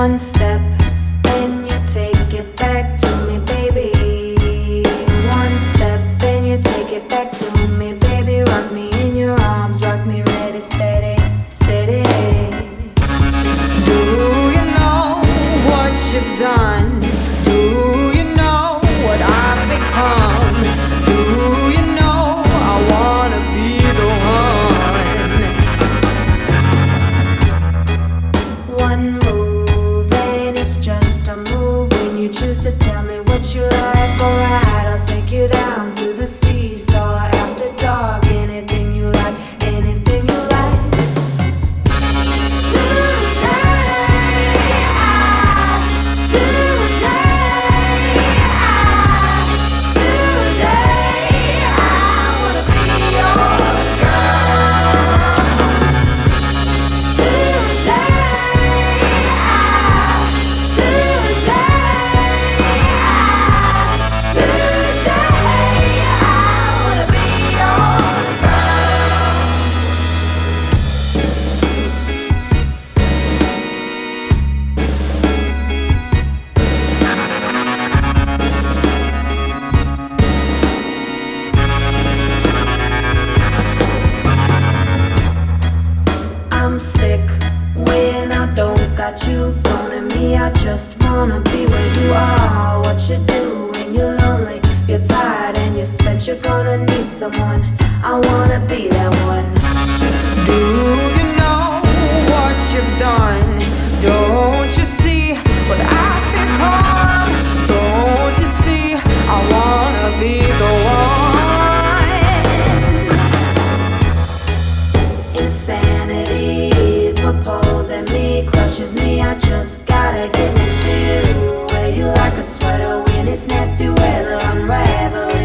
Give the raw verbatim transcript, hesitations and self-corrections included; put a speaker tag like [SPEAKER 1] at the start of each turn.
[SPEAKER 1] One step, then you take it back to me, baby. One step, then you take it back to me, baby. Rock me in your arms, rock me ready, steady, steady. Do you know what you've done? Do you know what I've become? Do you know I wanna be the one? One move and it's just a move. When you choose to tell me what you like, alright, I'll take you down to the seesaw after dark. Anything you like, anything you like. I'm sick when I don't got you phoning me. I just wanna be where you are. What you do when you're lonely, you're tired and you're spent. You're gonna need someone. I wanna be that one. Do you know what you've done? Don't you see what I've become? Don't you see I wanna be the one? Insanity is what pulls at me, crushes me. I just gotta get next to you. Wear you like a sweater when it's nasty weather. Unravel